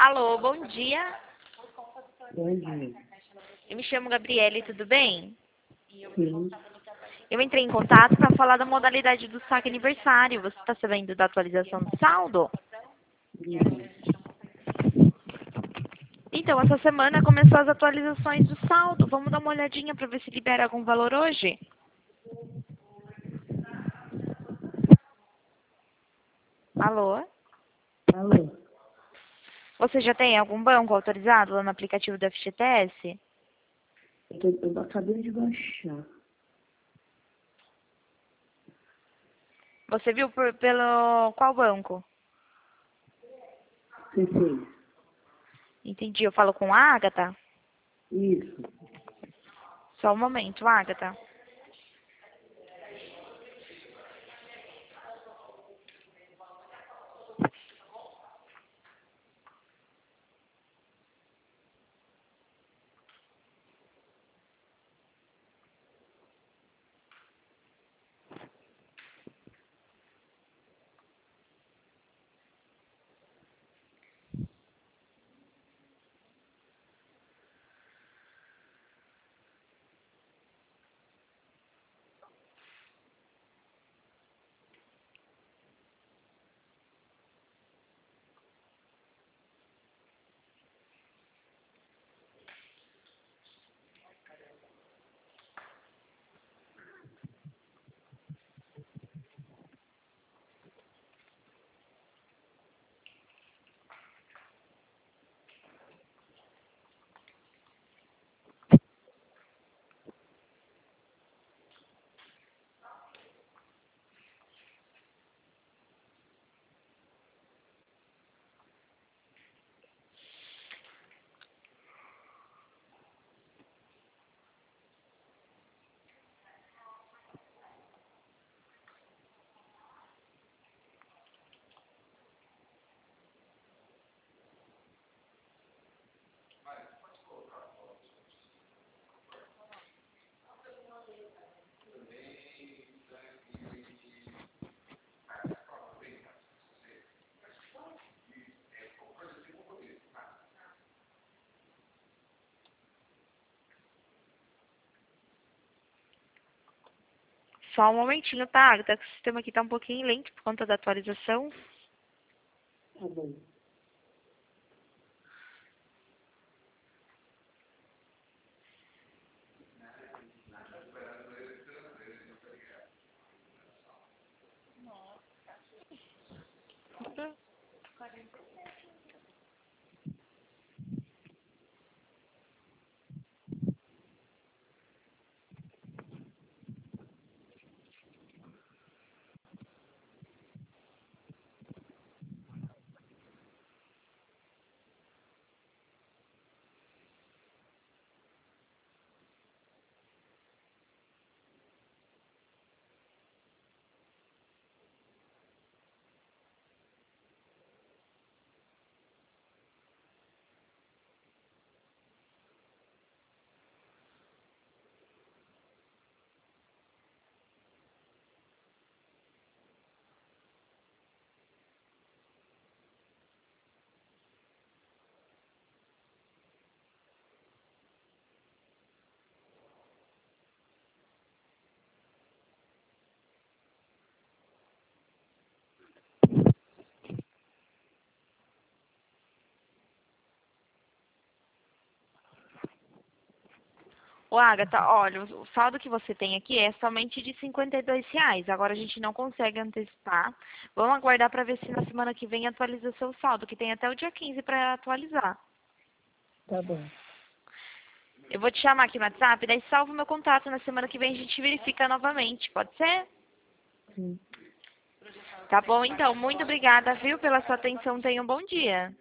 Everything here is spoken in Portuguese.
Alô, bom dia. Bom dia. Eu me chamo Gabriele, tudo bem? Sim, Eu entrei em contato para falar da modalidade do saque aniversário. Você está sabendo da atualização do saldo? não. Então, essa semana começou as atualizações do saldo. Vamos dar uma olhadinha para ver se libera algum valor hoje? Alô? Alô? Você já tem algum banco autorizado lá no aplicativo do FGTS? Eu acabei de baixar. Você viu pelo qual banco? C6. Entendi. Eu falo com a Agatha? Isso. Só um momento, Agatha. Só um momentinho, tá, Agatha? Que o sistema aqui tá um pouquinho lento por conta da atualização. Tá bom. Ô, Agatha, olha, o saldo que você tem aqui é somente de R$ 52. Agora a gente não consegue antecipar. Vamos aguardar para ver se na semana que vem atualiza seu saldo, que tem até o dia 15 para atualizar. Tá bom. Eu vou te chamar aqui no WhatsApp, daí salva o meu contato. Na semana que vem a gente verifica novamente. Pode ser? Sim. Tá bom, então. Muito obrigada, viu, pela sua atenção. Tenha um bom dia.